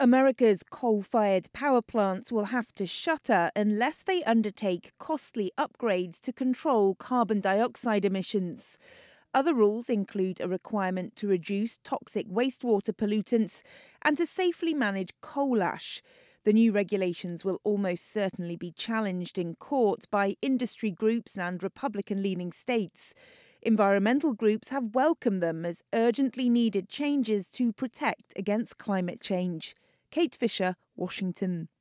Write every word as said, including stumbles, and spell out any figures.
America's coal-fired power plants will have to shutter unless they undertake costly upgrades to control carbon dioxide emissions. Other rules include a requirement to reduce toxic wastewater pollutants and to safely manage coal ash. The new regulations will almost certainly be challenged in court by industry groups and Republican-leaning states. Environmental groups have welcomed them as urgently needed changes to protect against climate change. Kate Fisher, Washington.